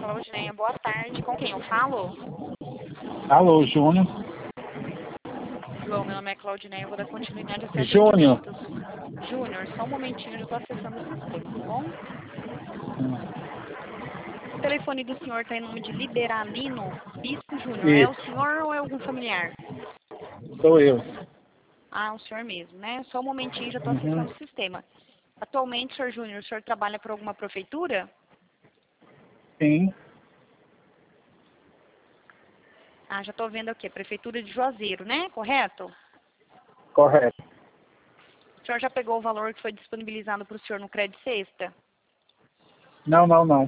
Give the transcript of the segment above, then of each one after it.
Claudineia, boa tarde. Com quem eu falo? Alô, Júnior. João, meu nome é Claudineia, eu vou dar continuidade aos seus Júnior. atendimentos. Júnior, só um momentinho, eu já estou acessando o sistema, tá bom? O telefone do senhor está em nome de Liberalino Bispo Júnior. É o Isso, senhor ou é algum familiar? sou eu. Ah, o senhor mesmo, né? Só um momentinho, já estou Uhum. acessando o sistema. Atualmente, senhor Júnior, o senhor trabalha para alguma prefeitura? Sim, Ah, já estou vendo aqui, Prefeitura de Juazeiro, né? Correto? correto. O senhor já pegou o valor que foi disponibilizado para o senhor no Crédito Sexta? Não.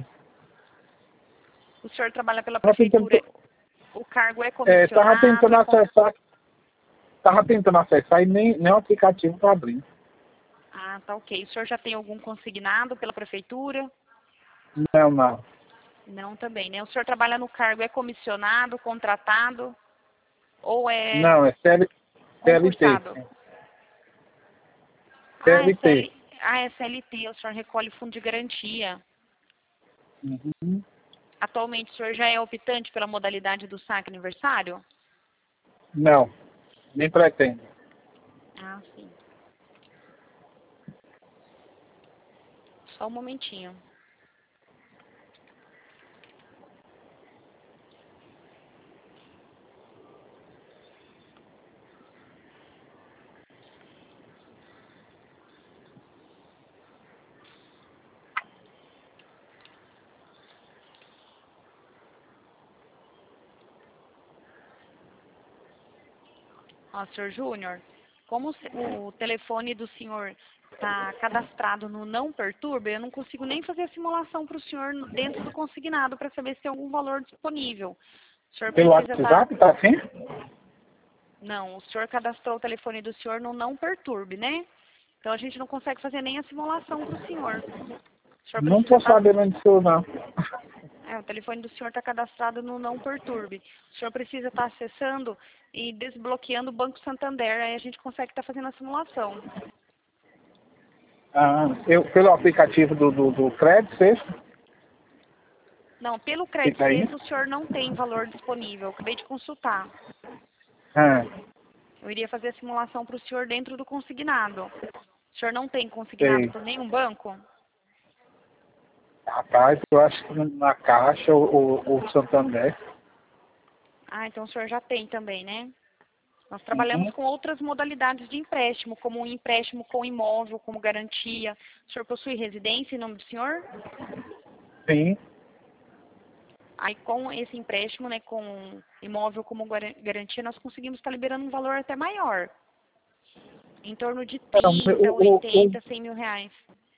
O senhor trabalha pela Tava tentando, prefeitura, o cargo é tava comissionado, tentando acessar, e nem o aplicativo tá abrindo. Ah, tá ok. O senhor já tem algum consignado pela prefeitura? Não. Não, também, né? O senhor trabalha no cargo, é comissionado, contratado ou é Não, é CLT. concursado? CLT. É CLT, o senhor recolhe fundo de garantia. Uhum. Atualmente, o senhor já é optante pela modalidade do saque aniversário? Não, nem pretendo. Ah, sim. Só um momentinho. Ó, senhor Júnior, como o telefone do senhor está cadastrado no Não Perturbe, eu não consigo nem fazer a simulação para o senhor dentro do consignado para saber se tem algum valor disponível. O senhor Pelo precisa estar... WhatsApp, tá assim? Não, o senhor cadastrou o telefone do senhor no Não Perturbe, né? Então a gente não consegue fazer nem a simulação para o senhor. O senhor Não precisa tô estar... sabendo disso, não. o telefone do senhor está cadastrado no Não Perturbe. O senhor precisa estar acessando e desbloqueando o Banco Santander, aí a gente consegue estar fazendo a simulação. Pelo aplicativo do Crédito Sexta, Não, pelo Crédito fica aí. Sexta o senhor não tem valor disponível. Eu acabei de consultar. Ah, Eu iria fazer a simulação para o senhor dentro do consignado. O senhor não tem consignado sei. por nenhum banco? Rapaz, eu acho que na Caixa ou Santander. Ah, então o senhor já tem também, né? Nós trabalhamos Uhum. com outras modalidades de empréstimo, como um empréstimo com imóvel, como garantia. O senhor possui residência em nome do senhor? Sim. Aí com esse empréstimo, né, com imóvel como garantia, nós conseguimos estar liberando um valor até maior. Em torno de Não, 30, 80, 100 mil reais.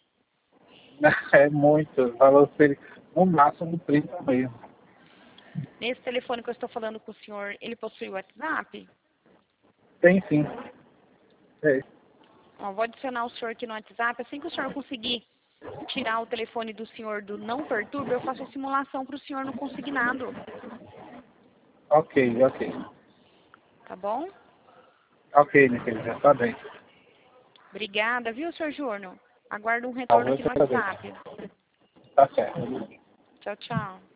é muito. Valor seria no máximo 30 mesmo. Nesse telefone que eu estou falando com o senhor, ele possui WhatsApp? Tem sim. É. Ó, vou adicionar o senhor aqui no WhatsApp. Assim que o senhor conseguir tirar o telefone do senhor do Não Perturbe, eu faço a simulação para o senhor no consignado. Ok. Tá bom? Ok, minha querida, tá bem. Obrigada, viu, senhor Júnior? Aguardo um Tá, retorno eu aqui que no agradeço. WhatsApp. Tá certo. Tchau, tchau.